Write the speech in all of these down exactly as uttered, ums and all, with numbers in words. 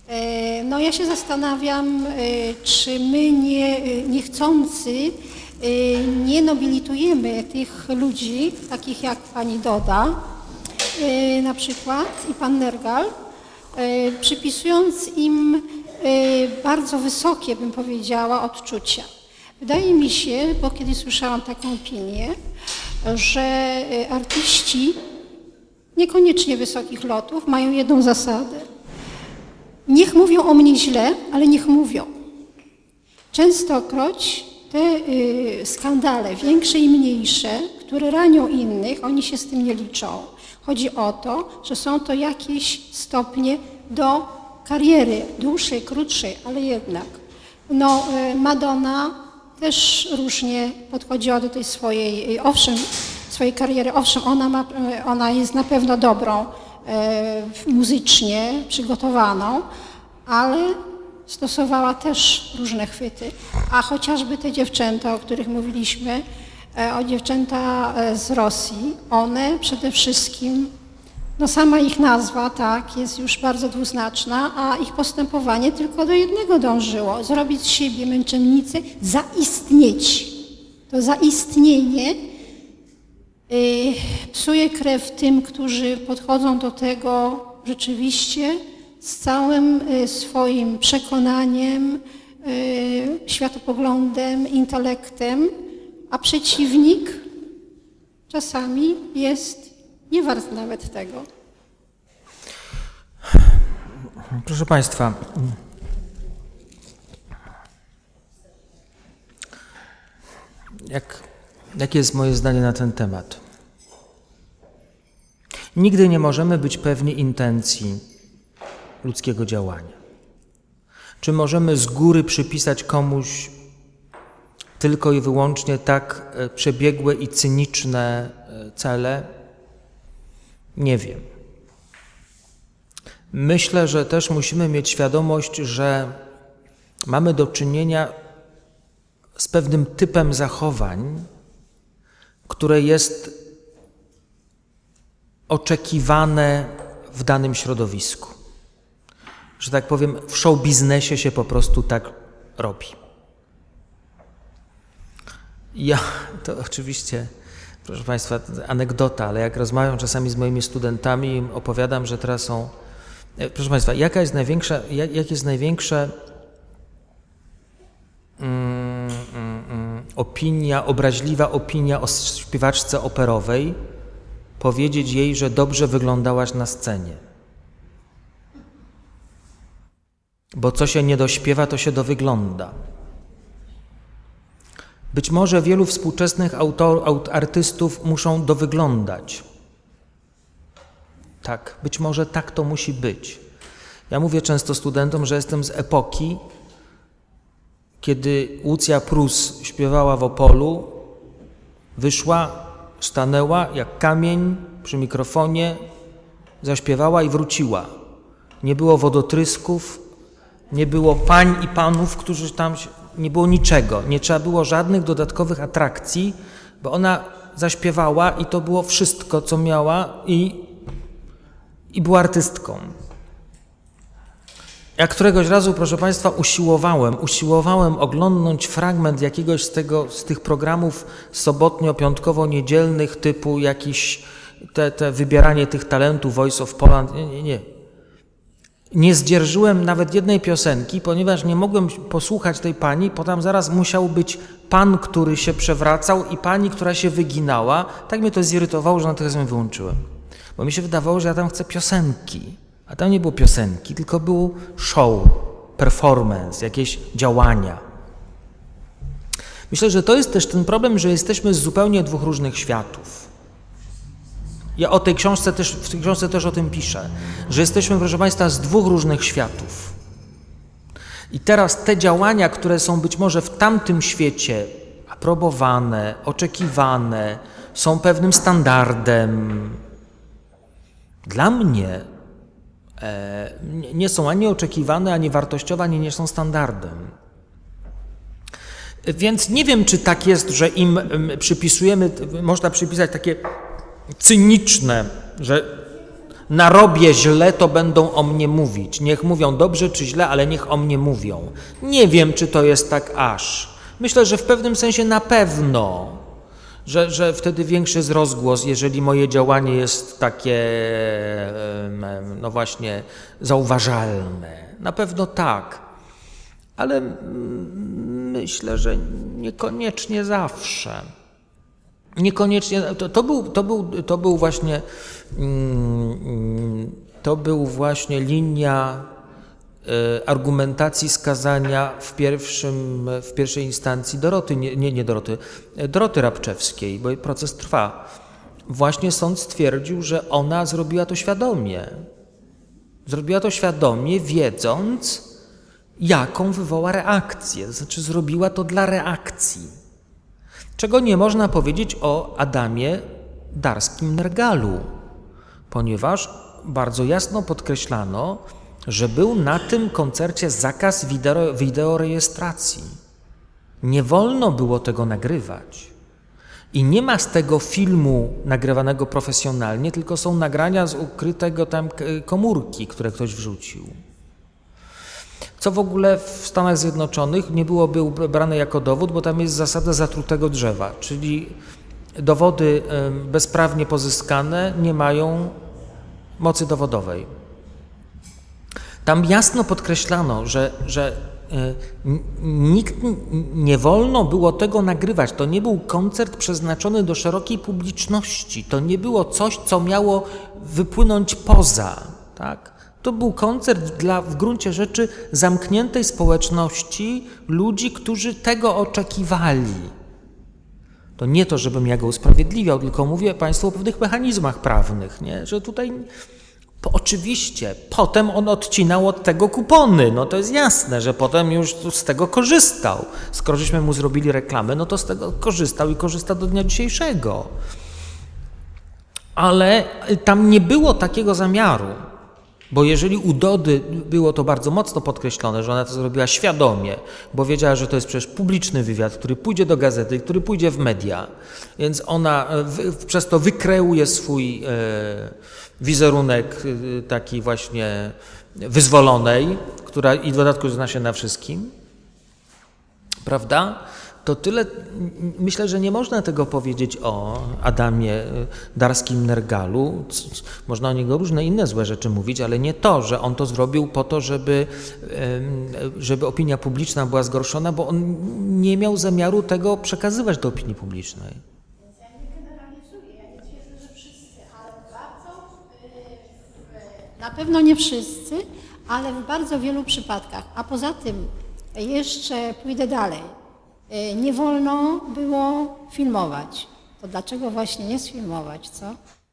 No ja się zastanawiam, czy my nie, niechcący nie nobilitujemy tych ludzi, takich jak pani Doda na przykład i pan Nergal, przypisując im bardzo wysokie, bym powiedziała, odczucia. Wydaje mi się, bo kiedyś słyszałam taką opinię, że artyści niekoniecznie wysokich lotów mają jedną zasadę. Niech mówią o mnie źle, ale niech mówią. Częstokroć te y, skandale, większe i mniejsze, które ranią innych, oni się z tym nie liczą. Chodzi o to, że są to jakieś stopnie do kariery, dłuższej, krótszej, ale jednak. No, y, Madonna też różnie podchodziła do tej swojej, y, owszem, swojej kariery. Owszem, ona, ma, y, ona jest na pewno dobrą, muzycznie przygotowaną, ale stosowała też różne chwyty. A chociażby te dziewczęta, o których mówiliśmy, o dziewczęta z Rosji, one przede wszystkim, no sama ich nazwa, tak, jest już bardzo dwuznaczna, a ich postępowanie tylko do jednego dążyło, zrobić z siebie męczennicy, zaistnieć. To zaistnienie psuje krew tym, którzy podchodzą do tego rzeczywiście z całym swoim przekonaniem, światopoglądem, intelektem, a przeciwnik czasami jest nie wart nawet tego. Proszę Państwa, jak Jakie jest moje zdanie na ten temat? Nigdy nie możemy być pewni intencji ludzkiego działania. Czy możemy z góry przypisać komuś tylko i wyłącznie tak przebiegłe i cyniczne cele? Nie wiem. Myślę, że też musimy mieć świadomość, że mamy do czynienia z pewnym typem zachowań, które jest oczekiwane w danym środowisku. Że tak powiem, w show biznesie się po prostu tak robi. Ja, to oczywiście, proszę Państwa, anegdota, ale jak rozmawiam czasami z moimi studentami, opowiadam, że teraz są... Proszę Państwa, jaka jest największa, jak, jak jest największe mm, mm, opinia, obraźliwa opinia o śpiewaczce operowej, powiedzieć jej, że dobrze wyglądałaś na scenie. Bo co się nie dośpiewa, to się dowygląda. Być może wielu współczesnych autor, aut, artystów muszą dowyglądać. Tak, być może tak to musi być. Ja mówię często studentom, że jestem z epoki, kiedy Łucja Prus śpiewała w Opolu, wyszła, stanęła jak kamień przy mikrofonie, zaśpiewała i wróciła. Nie było wodotrysków, nie było pań i panów, którzy tam... Nie było niczego, nie trzeba było żadnych dodatkowych atrakcji, bo ona zaśpiewała i to było wszystko, co miała i, i była artystką. Ja któregoś razu, proszę Państwa, usiłowałem, usiłowałem oglądnąć fragment jakiegoś z, tego, z tych programów sobotnio-piątkowo-niedzielnych typu jakiś te, te wybieranie tych talentów, Voice of Poland. Nie, nie, nie. Nie zdzierżyłem nawet jednej piosenki, ponieważ nie mogłem posłuchać tej pani, potem zaraz musiał być pan, który się przewracał i pani, która się wyginała. Tak mnie to zirytowało, że natychmiast ją wyłączyłem. Bo mi się wydawało, że ja tam chcę piosenki. A tam nie było piosenki, tylko był show, performance, jakieś działania. Myślę, że to jest też ten problem, że jesteśmy z zupełnie dwóch różnych światów. Ja o tej książce też, w tej książce też o tym piszę, że jesteśmy, proszę Państwa, z dwóch różnych światów. I teraz te działania, które są być może w tamtym świecie aprobowane, oczekiwane, są pewnym standardem. Dla mnie e, nie są ani oczekiwane, ani wartościowe, ani nie są standardem. Więc nie wiem, czy tak jest, że im przypisujemy, można przypisać takie cyniczne, że narobię źle, to będą o mnie mówić. Niech mówią dobrze czy źle, ale niech o mnie mówią. Nie wiem, czy to jest tak aż. Myślę, że w pewnym sensie na pewno, że, że wtedy większy jest rozgłos, jeżeli moje działanie jest takie, no właśnie, zauważalne. Na pewno tak, ale myślę, że niekoniecznie zawsze. Niekoniecznie, to, to, był, to, był, to był właśnie, to był właśnie linia argumentacji skazania w, pierwszym, w pierwszej instancji Doroty, nie, nie, nie Doroty, Doroty Rabczewskiej, bo proces trwa. Właśnie sąd stwierdził, że ona zrobiła to świadomie. Zrobiła to świadomie, wiedząc, jaką wywoła reakcję. To znaczy zrobiła to dla reakcji. Czego nie można powiedzieć o Adamie Darskim-Nergalu, ponieważ bardzo jasno podkreślano, że był na tym koncercie zakaz wideo, wideorejestracji. Nie wolno było tego nagrywać. I nie ma z tego filmu nagrywanego profesjonalnie, tylko są nagrania z ukrytego tam komórki, które ktoś wrzucił. Co w ogóle w Stanach Zjednoczonych nie byłoby brane jako dowód, bo tam jest zasada zatrutego drzewa, czyli dowody bezprawnie pozyskane nie mają mocy dowodowej. Tam jasno podkreślano, że, że nikt nie wolno było tego nagrywać. To nie był koncert przeznaczony do szerokiej publiczności. To nie było coś, co miało wypłynąć poza, tak? To był koncert dla w gruncie rzeczy zamkniętej społeczności ludzi, którzy tego oczekiwali. To nie to, żebym ja go usprawiedliwiał, tylko mówię Państwu o pewnych mechanizmach prawnych, nie? Że tutaj po, oczywiście potem on odcinał od tego kupony, no to jest jasne, że potem już z tego korzystał. Skoro żeśmy mu zrobili reklamę, no to z tego korzystał i korzysta do dnia dzisiejszego. Ale tam nie było takiego zamiaru. Bo jeżeli u Dody było to bardzo mocno podkreślone, że ona to zrobiła świadomie, bo wiedziała, że to jest przecież publiczny wywiad, który pójdzie do gazety, który pójdzie w media, więc ona w, przez to wykreuje swój e, wizerunek e, taki właśnie wyzwolonej, która i w dodatku zna się na wszystkim, prawda? To tyle, myślę, że nie można tego powiedzieć o Adamie Darskim-Nergalu. Można o niego różne inne złe rzeczy mówić, ale nie to, że on to zrobił po to, żeby, żeby opinia publiczna była zgorszona, bo on nie miał zamiaru tego przekazywać do opinii publicznej. Więc ja nie generalizuję, ja nie twierdzę, że wszyscy, ale bardzo, na pewno nie wszyscy, ale w bardzo wielu przypadkach. A poza tym jeszcze pójdę dalej. Nie wolno było filmować. To dlaczego właśnie nie sfilmować, co?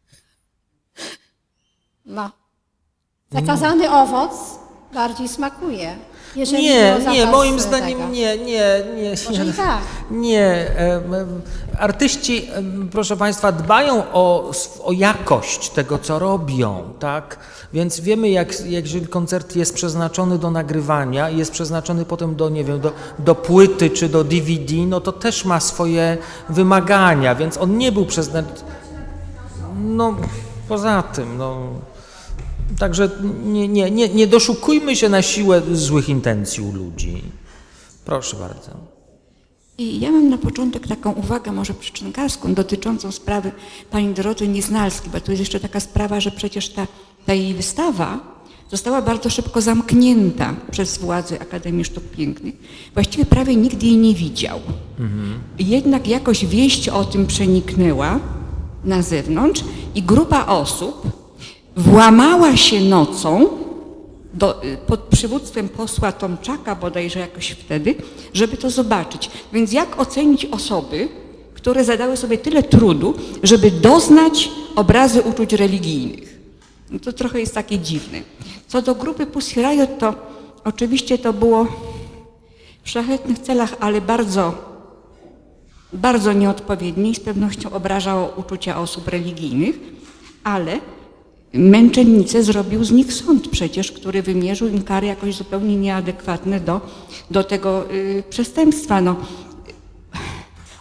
No. Zakazany owoc bardziej smakuje. Jeżeli nie, było nie, moim tego. zdaniem nie, nie, nie. Może nie, i tak. nie. Artyści, proszę Państwa, dbają o, o jakość tego, co robią, tak? Więc wiemy, jak, jak jeżeli koncert jest przeznaczony do nagrywania i jest przeznaczony potem do, nie wiem, do, do płyty czy do D V D, no to też ma swoje wymagania, więc on nie był przeznaczony. No, poza tym, no. Także nie, nie, nie, nie doszukujmy się na siłę złych intencji u ludzi. Proszę bardzo. I ja mam na początek taką uwagę, może przyczynkarską, dotyczącą sprawy pani Doroty Nieznalskiej, bo tu jest jeszcze taka sprawa, że przecież ta, ta jej wystawa została bardzo szybko zamknięta przez władze Akademii Sztuk Pięknych. Właściwie prawie nikt jej nie widział. Mhm. Jednak jakoś wieść o tym przeniknęła na zewnątrz i grupa osób włamała się nocą do, pod przywództwem posła Tomczaka, bodajże jakoś wtedy, żeby to zobaczyć. Więc jak ocenić osoby, które zadały sobie tyle trudu, żeby doznać obrazy uczuć religijnych? No to trochę jest takie dziwne. Co do grupy Pussy Riot, to oczywiście to było w szlachetnych celach, ale bardzo, bardzo nieodpowiednie i z pewnością obrażało uczucia osób religijnych, ale męczennicę zrobił z nich sąd przecież, który wymierzył im kary jakoś zupełnie nieadekwatne do, do tego y, przestępstwa. No, o,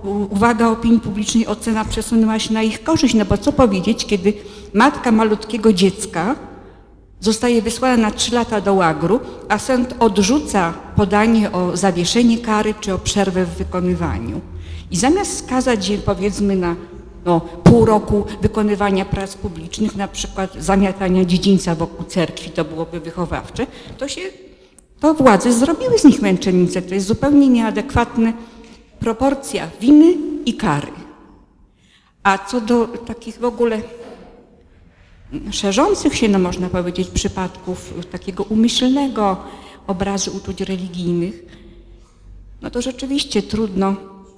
uwaga opinii publicznej, ocena przesunęła się na ich korzyść, no bo co powiedzieć, kiedy matka malutkiego dziecka zostaje wysłana na trzy lata do łagru, a sąd odrzuca podanie o zawieszenie kary czy o przerwę w wykonywaniu. I zamiast skazać je powiedzmy na no, pół roku wykonywania prac publicznych, na przykład zamiatania dziedzińca wokół cerkwi, to byłoby wychowawcze, to się, to władze zrobiły z nich męczennice. To jest zupełnie nieadekwatna proporcja winy i kary. A co do takich w ogóle szerzących się, no można powiedzieć, przypadków takiego umyślnego obrazu uczuć religijnych, no to rzeczywiście trudno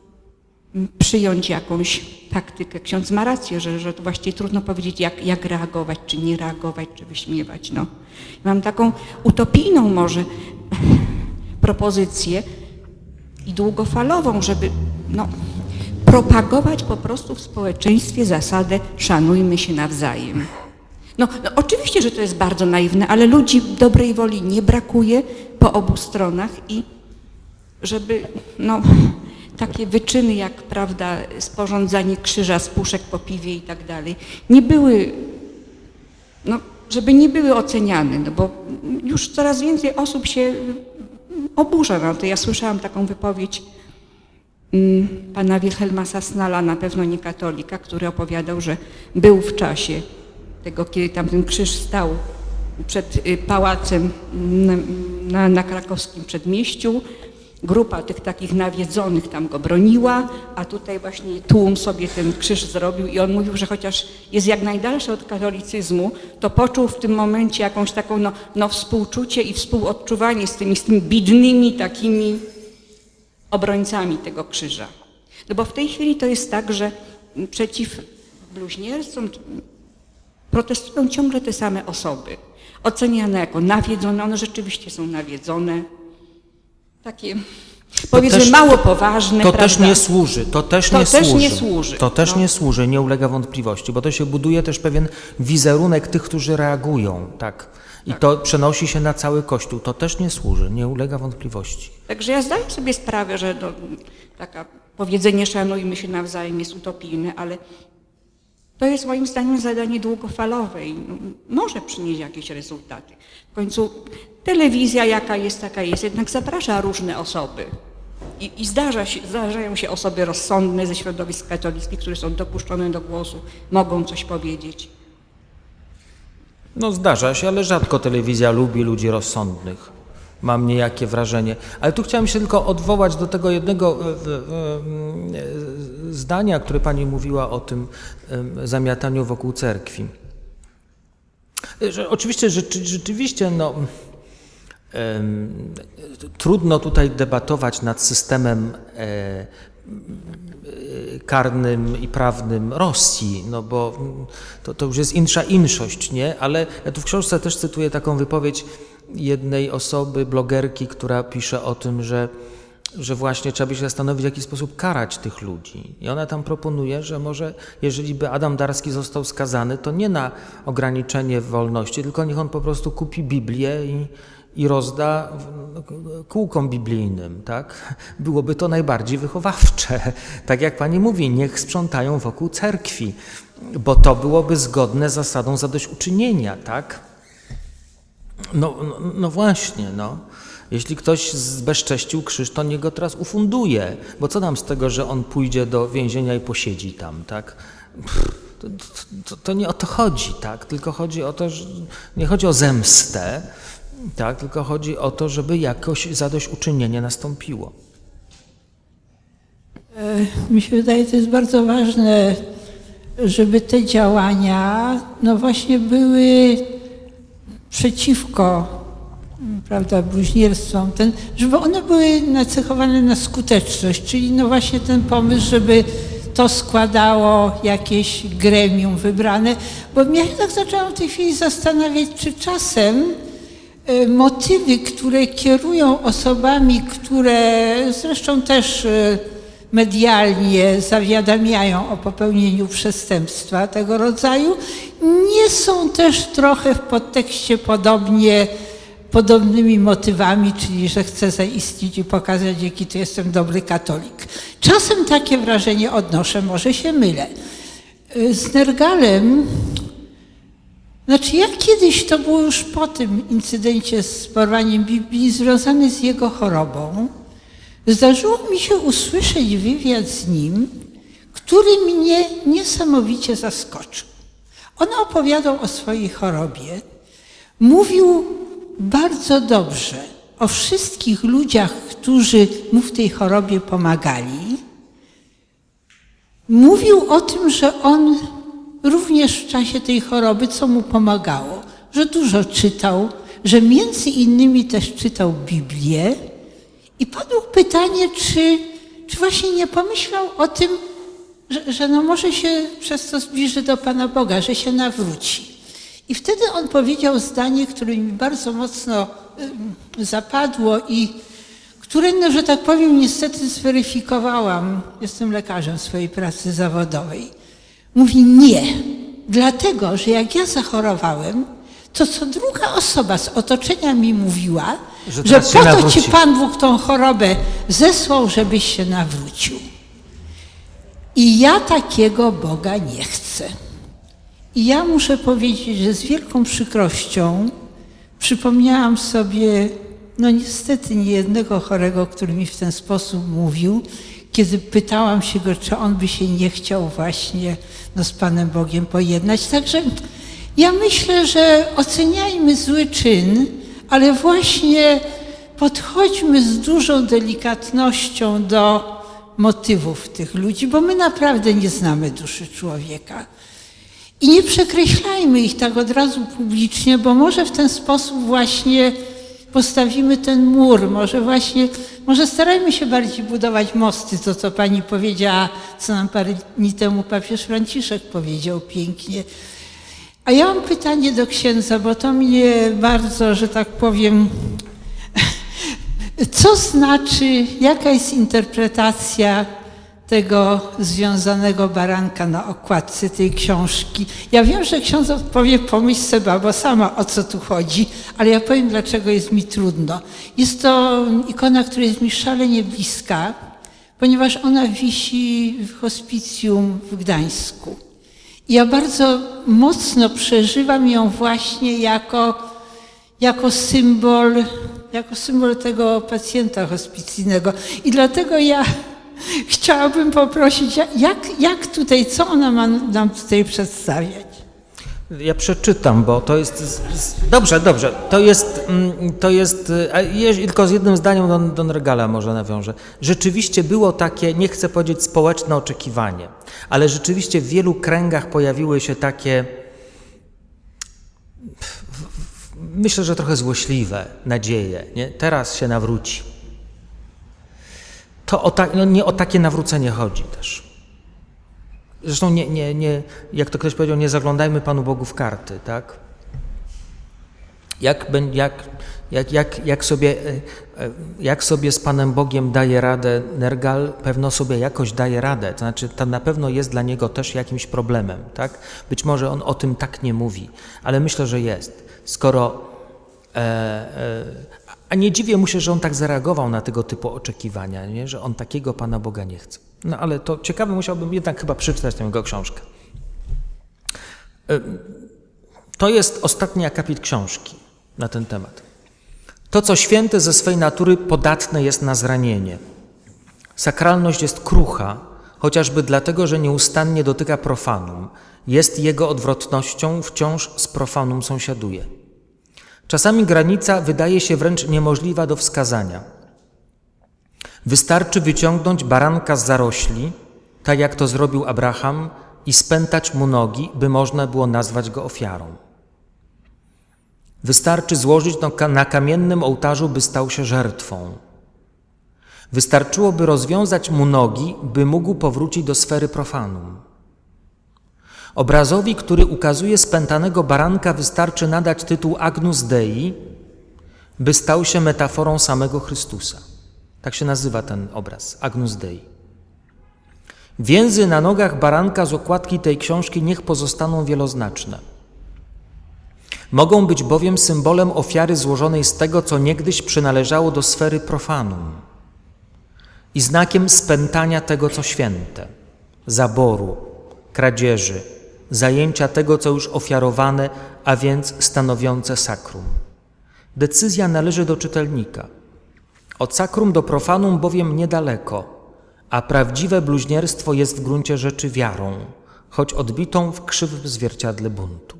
przyjąć jakąś taktykę. Ksiądz ma rację, że, że to właściwie trudno powiedzieć, jak, jak reagować, czy nie reagować, czy wyśmiewać. No. Mam taką utopijną może propozycję i długofalową, żeby no, propagować po prostu w społeczeństwie zasadę szanujmy się nawzajem. No, no oczywiście, że to jest bardzo naiwne, ale ludzi dobrej woli nie brakuje po obu stronach i żeby no, takie wyczyny jak, prawda, sporządzanie krzyża z puszek po piwie i tak dalej, nie były, no, żeby nie były oceniane, no bo już coraz więcej osób się oburza na to. Ja słyszałam taką wypowiedź mm, pana Wilhelma Sasnala, na pewno nie katolika, który opowiadał, że był w czasie tego, kiedy tam ten krzyż stał przed pałacem na, na, na krakowskim przedmieściu. Grupa tych takich nawiedzonych tam go broniła, a tutaj właśnie tłum sobie ten krzyż zrobił i on mówił, że chociaż jest jak najdalszy od katolicyzmu, to poczuł w tym momencie jakąś taką no, no współczucie i współodczuwanie z tymi, z tymi biednymi takimi obrońcami tego krzyża. No bo w tej chwili to jest tak, że przeciw bluźnierstwom protestują ciągle te same osoby, oceniane jako nawiedzone, one rzeczywiście są nawiedzone, takie powiedzmy też, mało poważne. To prawda? też nie służy, to też, to nie, też służy. nie służy. To też no. nie służy, nie ulega wątpliwości, bo to się buduje też pewien wizerunek tych, którzy reagują, tak. I tak. To przenosi się na cały Kościół, to też nie służy, nie ulega wątpliwości. Także ja zdaję sobie sprawę, że to, taka powiedzenie szanujmy się nawzajem jest utopijne, ale to jest moim zdaniem zadanie długofalowe i może przynieść jakieś rezultaty. W końcu telewizja jaka jest, taka jest, jednak zaprasza różne osoby i, i zdarza się, zdarzają się osoby rozsądne ze środowisk katolickich, które są dopuszczone do głosu, mogą coś powiedzieć. No zdarza się, ale rzadko telewizja lubi ludzi rozsądnych. Mam niejakie wrażenie. Ale tu chciałem się tylko odwołać do tego jednego zdania, które pani mówiła o tym zamiataniu wokół cerkwi. Że oczywiście, że, rzeczywiście, no, trudno tutaj debatować nad systemem karnym i prawnym Rosji, no bo to, to już jest insza inszość, nie? Ale ja tu w książce też cytuję taką wypowiedź jednej osoby, blogerki, która pisze o tym, że, że właśnie trzeba by się zastanowić, w jaki sposób karać tych ludzi. I ona tam proponuje, że może, jeżeli by Adam Darski został skazany, to nie na ograniczenie wolności, tylko niech on po prostu kupi Biblię i, i rozda kółkom biblijnym, tak? Byłoby to najbardziej wychowawcze. Tak jak pani mówi, niech sprzątają wokół cerkwi, bo to byłoby zgodne z zasadą zadośćuczynienia, tak? No, no, no właśnie, no. Jeśli ktoś zbezcześcił krzyż, to niech go teraz ufunduje, bo co nam z tego, że on pójdzie do więzienia i posiedzi tam, tak? To, to, to nie o to chodzi, tak? Tylko chodzi o to, że nie chodzi o zemstę, tak? Tylko chodzi o to, żeby jakoś zadośćuczynienie nastąpiło. Mi się wydaje, to jest bardzo ważne, żeby te działania, no właśnie były przeciwko, prawda, bluźnierstwom, ten, żeby one były nacechowane na skuteczność, czyli no właśnie ten pomysł, żeby to składało jakieś gremium wybrane, bo ja się tak zaczęłam w tej chwili zastanawiać, czy czasem y, motywy, które kierują osobami, które zresztą też y, medialnie zawiadamiają o popełnieniu przestępstwa tego rodzaju, nie są też trochę w podtekście podobnie podobnymi motywami, czyli że chcę zaistnieć i pokazać, jaki to jestem dobry katolik. Czasem takie wrażenie odnoszę, może się mylę. Z Nergalem, znaczy ja kiedyś, to było już po tym incydencie z porwaniem Biblii, związany z jego chorobą, zdarzyło mi się usłyszeć wywiad z nim, który mnie niesamowicie zaskoczył. On opowiadał o swojej chorobie, mówił bardzo dobrze o wszystkich ludziach, którzy mu w tej chorobie pomagali. Mówił o tym, że on również w czasie tej choroby, co mu pomagało, że dużo czytał, że między innymi też czytał Biblię. I padło pytanie, czy, czy właśnie nie pomyślał o tym, że, że no może się przez to zbliży do Pana Boga, że się nawróci. I wtedy on powiedział zdanie, które mi bardzo mocno y, zapadło i które, no, że tak powiem, niestety zweryfikowałam. Jestem lekarzem w swojej pracy zawodowej. Mówi nie, dlatego, że jak ja zachorowałem, to co druga osoba z otoczenia mi mówiła, że, że po to ci Pan Bóg tą chorobę zesłał, żebyś się nawrócił. I ja takiego Boga nie chcę. I ja muszę powiedzieć, że z wielką przykrością przypomniałam sobie, no niestety niejednego chorego, który mi w ten sposób mówił, kiedy pytałam się go, czy on by się nie chciał właśnie no, z Panem Bogiem pojednać. Także ja myślę, że oceniajmy zły czyn, ale właśnie podchodźmy z dużą delikatnością do motywów tych ludzi, bo my naprawdę nie znamy duszy człowieka. I nie przekreślajmy ich tak od razu publicznie, bo może w ten sposób właśnie postawimy ten mur, może właśnie, może starajmy się bardziej budować mosty, to co pani powiedziała, co nam parę dni temu papież Franciszek powiedział pięknie. A ja mam pytanie do księdza, bo to mnie bardzo, że tak powiem, co znaczy, jaka jest interpretacja tego związanego baranka na okładce tej książki. Ja wiem, że ksiądz odpowie, pomyśl sobie, bo sama o co tu chodzi, ale ja powiem, dlaczego jest mi trudno. Jest to ikona, która jest mi szalenie bliska, ponieważ ona wisi w hospicjum w Gdańsku. I ja bardzo mocno przeżywam ją właśnie jako, jako symbol, jako symbol tego pacjenta hospicyjnego. I dlatego ja chciałabym poprosić, jak, jak tutaj, co ona ma nam tutaj przedstawiać? Ja przeczytam, bo to jest... Dobrze, dobrze. To jest, to jest tylko z jednym zdaniem do, do Nergala może nawiążę. Rzeczywiście było takie, nie chcę powiedzieć społeczne oczekiwanie, ale rzeczywiście w wielu kręgach pojawiły się takie, myślę, że trochę złośliwe nadzieje. Nie? Teraz się nawróci. To o ta, no nie o takie nawrócenie chodzi też. Zresztą, nie, nie, nie, jak to ktoś powiedział, nie zaglądajmy Panu Bogu w karty, tak? Jak, jak, jak, jak, jak, sobie, jak sobie z Panem Bogiem daje radę Nergal, pewno sobie jakoś daje radę. To znaczy, to na pewno jest dla niego też jakimś problemem, tak? Być może on o tym tak nie mówi, ale myślę, że jest. Skoro... E, e, A nie dziwię mu się, że on tak zareagował na tego typu oczekiwania, nie? Że on takiego Pana Boga nie chce. No ale to ciekawe, musiałbym jednak chyba przeczytać tę jego książkę. To jest ostatni akapit książki na ten temat. To, co święte ze swej natury podatne jest na zranienie. Sakralność jest krucha, chociażby dlatego, że nieustannie dotyka profanum. Jest jego odwrotnością, wciąż z profanum sąsiaduje. Czasami granica wydaje się wręcz niemożliwa do wskazania. Wystarczy wyciągnąć baranka z zarośli, tak jak to zrobił Abraham, i spętać mu nogi, by można było nazwać go ofiarą. Wystarczy złożyć na kamiennym ołtarzu, by stał się żertwą. Wystarczyłoby rozwiązać mu nogi, by mógł powrócić do sfery profanum. Obrazowi, który ukazuje spętanego baranka, wystarczy nadać tytuł Agnus Dei, by stał się metaforą samego Chrystusa. Tak się nazywa ten obraz, Agnus Dei. Więzy na nogach baranka z okładki tej książki niech pozostaną wieloznaczne. Mogą być bowiem symbolem ofiary złożonej z tego, co niegdyś przynależało do sfery profanum i znakiem spętania tego, co święte, zaboru, kradzieży, zajęcia tego, co już ofiarowane, a więc stanowiące sakrum. Decyzja należy do czytelnika. Od sakrum do profanum bowiem niedaleko, a prawdziwe bluźnierstwo jest w gruncie rzeczy wiarą, choć odbitą w krzywym zwierciadle buntu.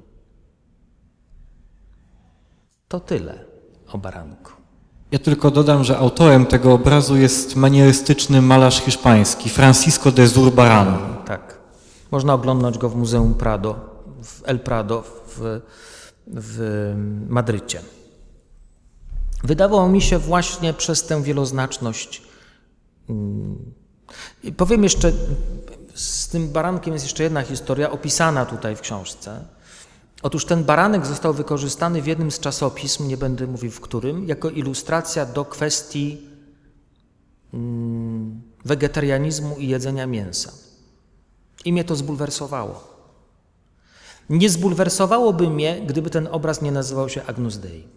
To tyle o baranku. Ja tylko dodam, że autorem tego obrazu jest manierystyczny malarz hiszpański Francisco de Zurbarán. Tak. Można oglądać go w Muzeum Prado, w El Prado w, w Madrycie. Wydawało mi się właśnie przez tę wieloznaczność. I powiem jeszcze, z tym barankiem jest jeszcze jedna historia opisana tutaj w książce. Otóż ten baranek został wykorzystany w jednym z czasopism, nie będę mówił w którym, jako ilustracja do kwestii mm, wegetarianizmu i jedzenia mięsa. I mnie to zbulwersowało. Nie zbulwersowałoby mnie, gdyby ten obraz nie nazywał się Agnus Dei.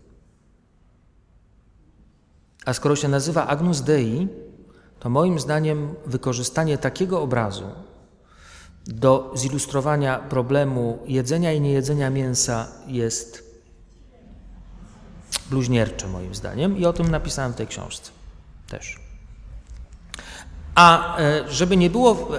A skoro się nazywa Agnus Dei, to moim zdaniem wykorzystanie takiego obrazu do zilustrowania problemu jedzenia i niejedzenia mięsa jest bluźniercze moim zdaniem i o tym napisałem w tej książce też. A żeby nie było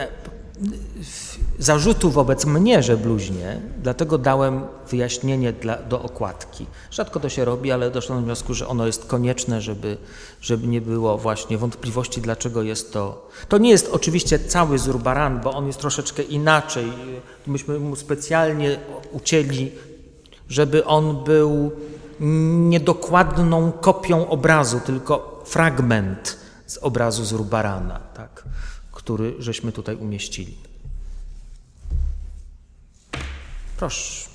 zarzutu wobec mnie, że bluźnię, dlatego dałem wyjaśnienie dla, do okładki. Rzadko to się robi, ale doszło do wniosku, że ono jest konieczne, żeby, żeby nie było właśnie wątpliwości, dlaczego jest to. To nie jest oczywiście cały Zurbarán, bo on jest troszeczkę inaczej. Myśmy mu specjalnie ucięli, żeby on był niedokładną kopią obrazu, tylko fragment z obrazu Zurbarána, tak, który żeśmy tutaj umieścili. Proszę.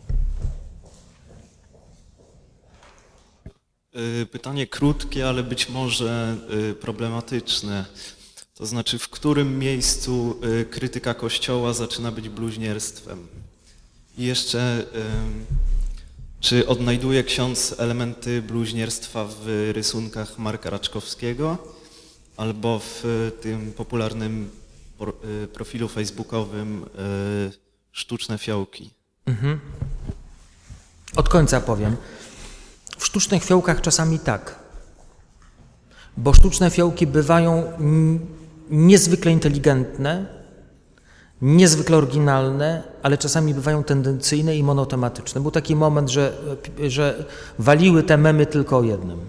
Pytanie krótkie, ale być może problematyczne. To znaczy, w którym miejscu krytyka Kościoła zaczyna być bluźnierstwem? I jeszcze, czy odnajduje ksiądz elementy bluźnierstwa w rysunkach Marka Raczkowskiego albo w tym popularnym profilu facebookowym Sztuczne Fiołki? Mhm. Od końca powiem. W sztucznych fiołkach czasami tak, bo sztuczne fiołki bywają niezwykle inteligentne, niezwykle oryginalne, ale czasami bywają tendencyjne i monotematyczne. Był taki moment, że, że waliły te memy tylko o jednym.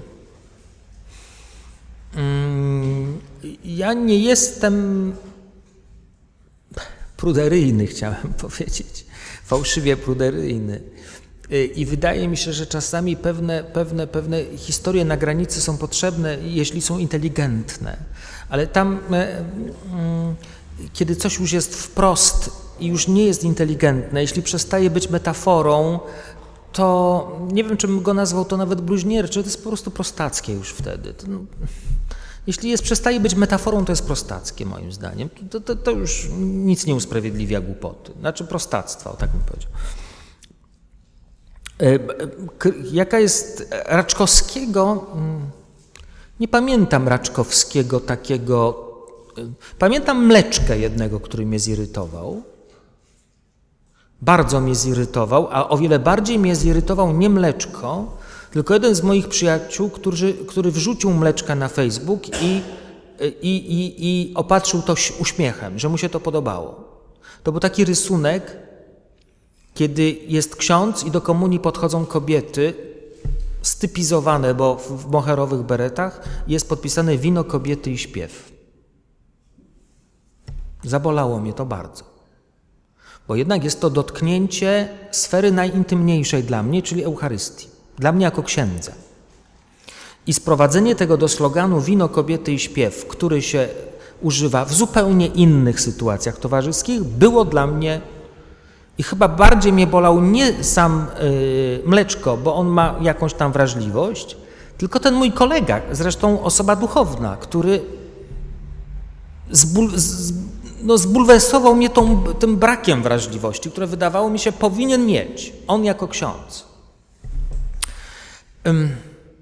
Ja nie jestem pruderyjny, chciałem powiedzieć, fałszywie pruderyjny. I wydaje mi się, że czasami pewne, pewne, pewne historie na granicy są potrzebne, jeśli są inteligentne. Ale tam, kiedy coś już jest wprost i już nie jest inteligentne, jeśli przestaje być metaforą, to nie wiem, czy bym go nazwał to nawet bluźniercze, to jest po prostu prostackie już wtedy. To, no, jeśli jest, przestaje być metaforą, to jest prostackie moim zdaniem. To, to, to już nic nie usprawiedliwia głupoty. Znaczy prostactwa, o tak bym powiedział. Jaka jest Raczkowskiego? Nie pamiętam Raczkowskiego takiego. Pamiętam Mleczkę jednego, który mnie zirytował. Bardzo mnie zirytował, a o wiele bardziej mnie zirytował nie Mleczko, tylko jeden z moich przyjaciół, który, który wrzucił Mleczka na Facebook i, i, i, i opatrzył to uśmiechem, że mu się to podobało. To był taki rysunek, kiedy jest ksiądz i do komunii podchodzą kobiety stypizowane, bo w moherowych beretach jest podpisane wino, kobiety i śpiew. Zabolało mnie to bardzo. Bo jednak jest to dotknięcie sfery najintymniejszej dla mnie, czyli Eucharystii. Dla mnie jako księdza. I sprowadzenie tego do sloganu wino, kobiety i śpiew, który się używa w zupełnie innych sytuacjach towarzyskich, było dla mnie. I chyba bardziej mnie bolał nie sam y, Mleczko, bo on ma jakąś tam wrażliwość, tylko ten mój kolega, zresztą osoba duchowna, który zbul, z, no, zbulwersował mnie tą, tym brakiem wrażliwości, które wydawało mi się powinien mieć, on jako ksiądz. Um,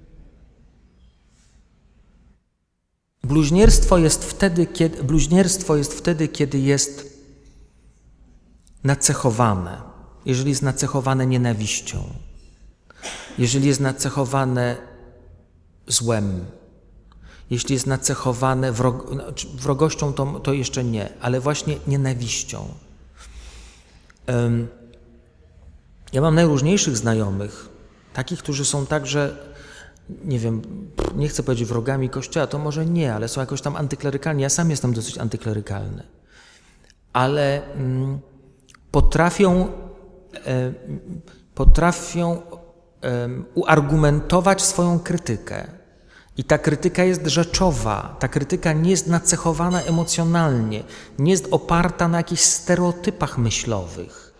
bluźnierstwo jest wtedy, kiedy, bluźnierstwo jest wtedy, kiedy jest nacechowane, jeżeli jest nacechowane nienawiścią, jeżeli jest nacechowane złem, jeśli jest nacechowane wrog, wrogością, to, to jeszcze nie, ale właśnie nienawiścią. Um, ja mam najróżniejszych znajomych, takich, którzy są także, nie wiem, nie chcę powiedzieć wrogami Kościoła, to może nie, ale są jakoś tam antyklerykalni. Ja sam jestem dosyć antyklerykalny. Ale mm, potrafią, e, potrafią e, uargumentować swoją krytykę. I ta krytyka jest rzeczowa, ta krytyka nie jest nacechowana emocjonalnie, nie jest oparta na jakichś stereotypach myślowych.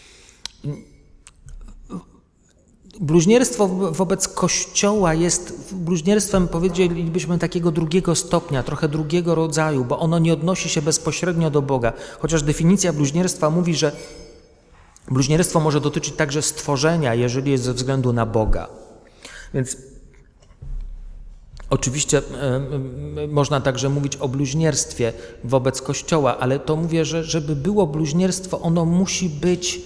Bluźnierstwo wobec Kościoła jest bluźnierstwem, powiedzielibyśmy, takiego drugiego stopnia, trochę drugiego rodzaju, bo ono nie odnosi się bezpośrednio do Boga, chociaż definicja bluźnierstwa mówi, że bluźnierstwo może dotyczyć także stworzenia, jeżeli jest ze względu na Boga. Więc oczywiście y, y, można także mówić o bluźnierstwie wobec Kościoła, ale to mówię, że żeby było bluźnierstwo, ono musi być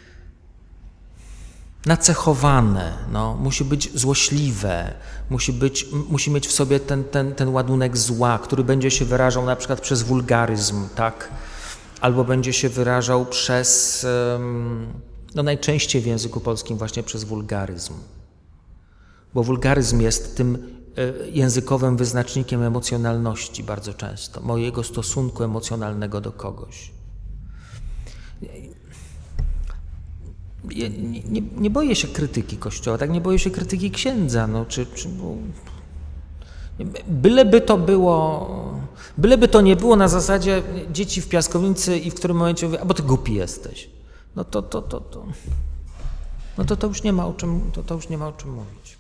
nacechowane, no, musi być złośliwe, musi, być, musi mieć w sobie ten, ten, ten ładunek zła, który będzie się wyrażał na przykład przez wulgaryzm, tak? Albo będzie się wyrażał przez, no najczęściej w języku polskim właśnie przez wulgaryzm. Bo wulgaryzm jest tym językowym wyznacznikiem emocjonalności bardzo często, mojego stosunku emocjonalnego do kogoś. Ja nie, nie, nie boję się krytyki Kościoła, tak nie boję się krytyki księdza, no, czy, czy, bo, byleby to było, byleby to nie było na zasadzie dzieci w piaskownicy i w którym momencie mówię, a bo ty głupi jesteś, no to, to, to, to, no to, to już nie ma o czym, to, to już nie ma o czym mówić.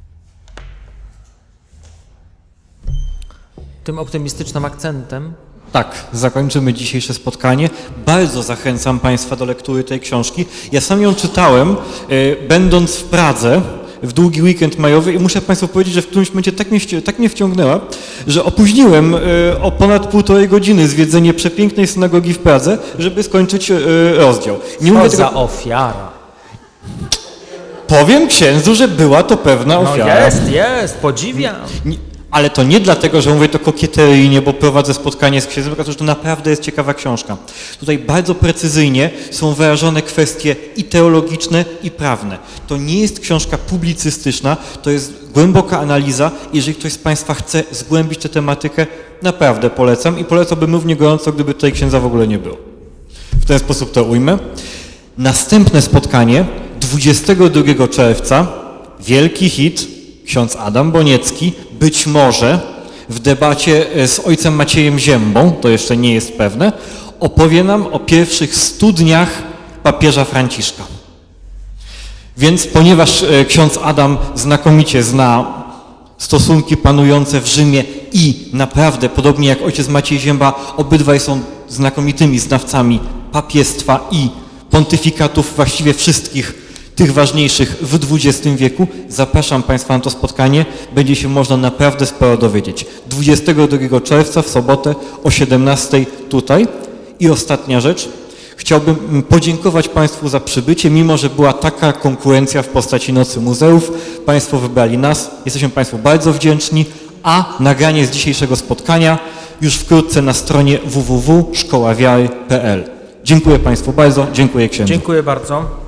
Tym optymistycznym akcentem. Tak, zakończymy dzisiejsze spotkanie. Bardzo zachęcam Państwa do lektury tej książki. Ja sam ją czytałem, e, będąc w Pradze w długi weekend majowy i muszę Państwu powiedzieć, że w którymś momencie tak mnie, tak mnie wciągnęła, że opóźniłem e, o ponad półtorej godziny zwiedzenie przepięknej synagogi w Pradze, żeby skończyć e, rozdział. Nie Co mówię za tego... ofiara. Powiem księdzu, że była to pewna ofiara. No jest, jest, podziwiam. Nie, ale to nie dlatego, że mówię to kokieteryjnie, bo prowadzę spotkanie z księdzem, tylko że to naprawdę jest ciekawa książka. Tutaj bardzo precyzyjnie są wyrażone kwestie i teologiczne, i prawne. To nie jest książka publicystyczna, to jest głęboka analiza. Jeżeli ktoś z Państwa chce zgłębić tę tematykę, naprawdę polecam i polecałbym równie gorąco, gdyby tutaj księdza w ogóle nie było. W ten sposób to ujmę. Następne spotkanie dwudziestego drugiego czerwca, wielki hit, ksiądz Adam Boniecki, być może w debacie z ojcem Maciejem Ziębą, to jeszcze nie jest pewne, opowie nam o pierwszych stu dniach papieża Franciszka. Więc ponieważ ksiądz Adam znakomicie zna stosunki panujące w Rzymie i naprawdę, podobnie jak ojciec Maciej Zięba, obydwaj są znakomitymi znawcami papiestwa i pontyfikatów właściwie wszystkich tych ważniejszych w dwudziestym wieku. Zapraszam Państwa na to spotkanie. Będzie się można naprawdę sporo dowiedzieć. dwudziestego drugiego czerwca w sobotę o siedemnastej tutaj. I ostatnia rzecz. Chciałbym podziękować Państwu za przybycie, mimo że była taka konkurencja w postaci Nocy Muzeów. Państwo wybrali nas. Jesteśmy Państwu bardzo wdzięczni. A nagranie z dzisiejszego spotkania już wkrótce na stronie w w w kropka szkoła wiary kropka p l. Dziękuję Państwu bardzo. Dziękuję księdzu. Dziękuję bardzo.